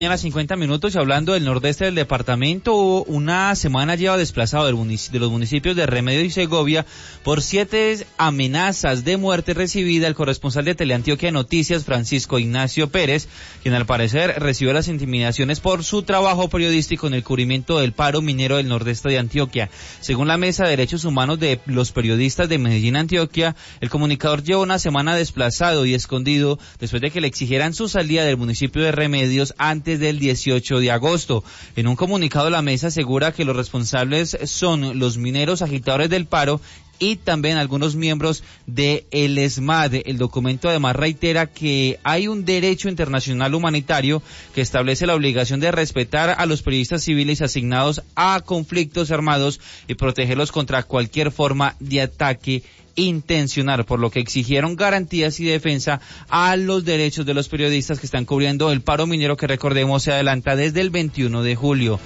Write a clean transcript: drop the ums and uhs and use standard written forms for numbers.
A las 50 minutos, y hablando del nordeste del departamento, una semana lleva desplazado de los municipios de Remedio y Segovia por 7 amenazas de muerte recibida el corresponsal de Teleantioquia Noticias, Francisco Ignacio Pérez, quien al parecer recibió las intimidaciones por su trabajo periodístico en el cubrimiento del paro minero del nordeste de Antioquia. Según la Mesa de Derechos Humanos de los Periodistas de Medellín, Antioquia, el comunicador lleva una semana desplazado y escondido después de que le exigieran su salida del municipio de Remedios antes del 18 de agosto. En un comunicado, la mesa asegura que los responsables son los mineros agitadores del paro y también algunos miembros de el ESMAD. El documento además reitera que hay un derecho internacional humanitario que establece la obligación de respetar a los periodistas civiles asignados a conflictos armados y protegerlos contra cualquier forma de ataque intencional, por lo que exigieron garantías y defensa a los derechos de los periodistas que están cubriendo el paro minero, que recordemos se adelanta desde el 21 de julio.